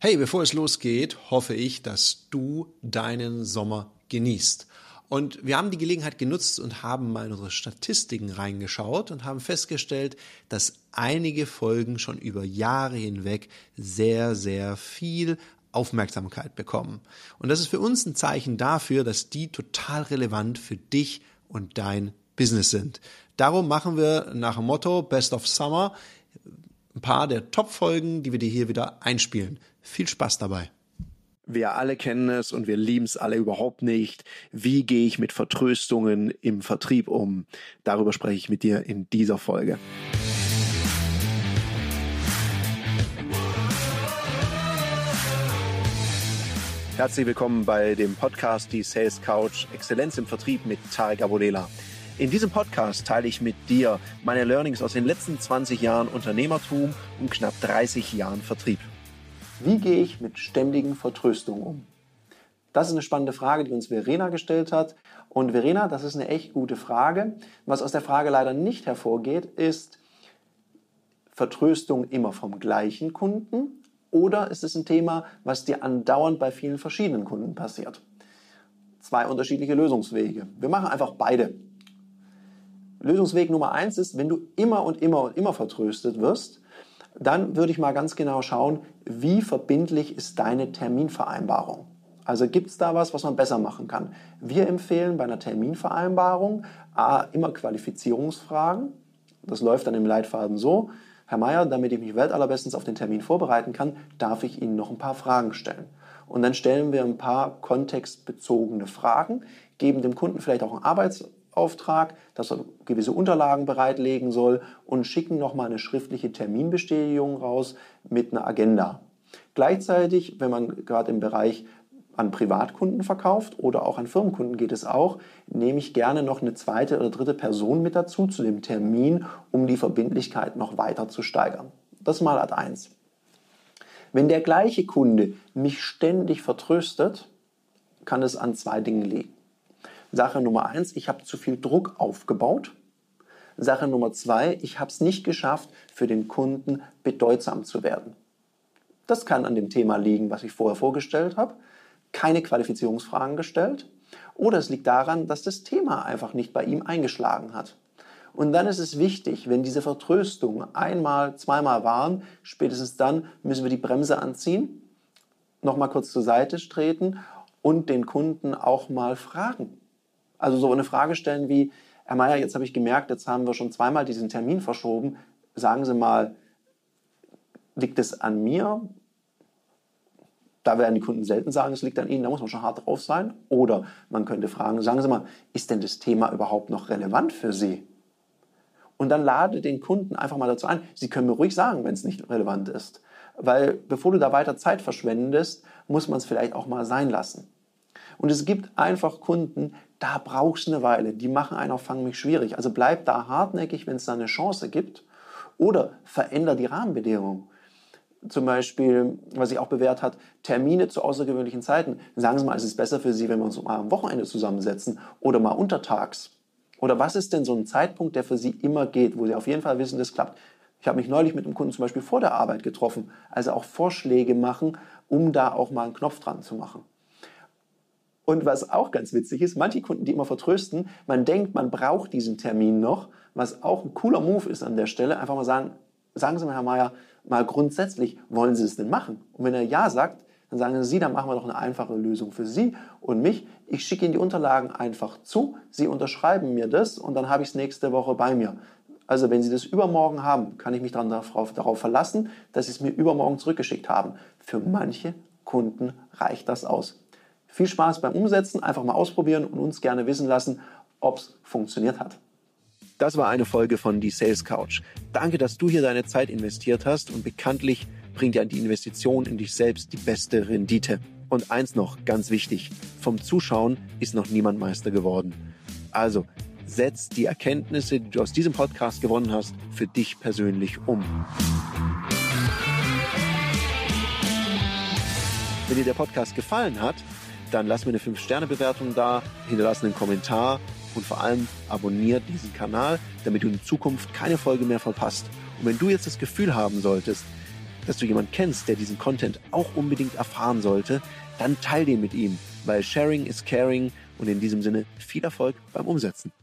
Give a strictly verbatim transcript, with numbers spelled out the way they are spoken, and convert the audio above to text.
Hey, bevor es losgeht, hoffe ich, dass du deinen Sommer genießt. Und wir haben die Gelegenheit genutzt und haben mal in unsere Statistiken reingeschaut und haben festgestellt, dass einige Folgen schon über Jahre hinweg sehr, sehr viel Aufmerksamkeit bekommen. Und das ist für uns ein Zeichen dafür, dass die total relevant für dich und dein Business sind. Darum machen wir nach dem Motto Best of Summer ein paar der Top-Folgen, die wir dir hier wieder einspielen. Viel Spaß dabei. Wir alle kennen es und wir lieben es alle überhaupt nicht. Wie gehe ich mit Vertröstungen im Vertrieb um? Darüber spreche ich mit dir in dieser Folge. Herzlich willkommen bei dem Podcast Die Sales Couch Exzellenz im Vertrieb mit Tarek Abodela. In diesem Podcast teile ich mit dir meine Learnings aus den letzten zwanzig Jahren Unternehmertum und knapp dreißig Jahren Vertrieb. Wie gehe ich mit ständigen Vertröstungen um? Das ist eine spannende Frage, die uns Verena gestellt hat. Und Verena, das ist eine echt gute Frage. Was aus der Frage leider nicht hervorgeht, ist Vertröstung immer vom gleichen Kunden oder ist es ein Thema, was dir andauernd bei vielen verschiedenen Kunden passiert? Zwei unterschiedliche Lösungswege. Wir machen einfach beide. Lösungsweg Nummer eins ist, wenn du immer und immer und immer vertröstet wirst, dann würde ich mal ganz genau schauen, wie verbindlich ist deine Terminvereinbarung. Also gibt es da was, was man besser machen kann? Wir empfehlen bei einer Terminvereinbarung A, immer Qualifizierungsfragen. Das läuft dann im Leitfaden so: Herr Meier, damit ich mich weltallerbestens auf den Termin vorbereiten kann, darf ich Ihnen noch ein paar Fragen stellen. Und dann stellen wir ein paar kontextbezogene Fragen, geben dem Kunden vielleicht auch einen Arbeitsauftrag, dass er gewisse Unterlagen bereitlegen soll und schicken nochmal eine schriftliche Terminbestätigung raus mit einer Agenda. Gleichzeitig, wenn man gerade im Bereich an Privatkunden verkauft oder auch an Firmenkunden geht es auch, nehme ich gerne noch eine zweite oder dritte Person mit dazu zu dem Termin, um die Verbindlichkeit noch weiter zu steigern. Das mal Ad eins. Wenn der gleiche Kunde mich ständig vertröstet, kann es an zwei Dingen liegen. Sache Nummer eins, ich habe zu viel Druck aufgebaut. Sache Nummer zwei, ich habe es nicht geschafft, für den Kunden bedeutsam zu werden. Das kann an dem Thema liegen, was ich vorher vorgestellt habe. Keine Qualifizierungsfragen gestellt. Oder es liegt daran, dass das Thema einfach nicht bei ihm eingeschlagen hat. Und dann ist es wichtig, wenn diese Vertröstungen einmal, zweimal waren, spätestens dann müssen wir die Bremse anziehen, nochmal kurz zur Seite treten und den Kunden auch mal fragen. Also so eine Frage stellen wie: Herr Meier, jetzt habe ich gemerkt, jetzt haben wir schon zweimal diesen Termin verschoben. Sagen Sie mal, liegt es an mir? Da werden die Kunden selten sagen, es liegt an Ihnen, da muss man schon hart drauf sein. Oder man könnte fragen, sagen Sie mal, ist denn das Thema überhaupt noch relevant für Sie? Und dann lade den Kunden einfach mal dazu ein, Sie können mir ruhig sagen, wenn es nicht relevant ist. Weil bevor du da weiter Zeit verschwendest, muss man es vielleicht auch mal sein lassen. Und es gibt einfach Kunden, da brauchst du eine Weile, die machen einen auf Fang mich schwierig. Also bleib da hartnäckig, wenn es da eine Chance gibt, oder veränder die Rahmenbedingungen. Zum Beispiel, was sich auch bewährt hat, Termine zu außergewöhnlichen Zeiten. Sagen Sie mal, ist es besser für Sie, wenn wir uns mal am Wochenende zusammensetzen oder mal untertags? Oder was ist denn so ein Zeitpunkt, der für Sie immer geht, wo Sie auf jeden Fall wissen, das klappt? Ich habe mich neulich mit einem Kunden zum Beispiel vor der Arbeit getroffen, also auch Vorschläge machen, um da auch mal einen Knopf dran zu machen. Und was auch ganz witzig ist, manche Kunden, die immer vertrösten, man denkt, man braucht diesen Termin noch, was auch ein cooler Move ist an der Stelle, einfach mal sagen, sagen Sie mal, Herr Meier, mal grundsätzlich, wollen Sie es denn machen? Und wenn er Ja sagt, dann sagen Sie, dann machen wir doch eine einfache Lösung für Sie und mich. Ich schicke Ihnen die Unterlagen einfach zu, Sie unterschreiben mir das und dann habe ich es nächste Woche bei mir. Also wenn Sie das übermorgen haben, kann ich mich dann darauf, darauf verlassen, dass Sie es mir übermorgen zurückgeschickt haben. Für manche Kunden reicht das aus. Viel Spaß beim Umsetzen, einfach mal ausprobieren und uns gerne wissen lassen, ob es funktioniert hat. Das war eine Folge von Die Sales Couch. Danke, dass du hier deine Zeit investiert hast und bekanntlich bringt ja die Investition in dich selbst die beste Rendite. Und eins noch, ganz wichtig, vom Zuschauen ist noch niemand Meister geworden. Also setz die Erkenntnisse, die du aus diesem Podcast gewonnen hast, für dich persönlich um. Wenn dir der Podcast gefallen hat, dann lass mir eine fünf Sterne Bewertung da, hinterlass einen Kommentar und vor allem abonniere diesen Kanal, damit du in Zukunft keine Folge mehr verpasst. Und wenn du jetzt das Gefühl haben solltest, dass du jemanden kennst, der diesen Content auch unbedingt erfahren sollte, dann teil den mit ihm, weil Sharing is Caring und in diesem Sinne viel Erfolg beim Umsetzen.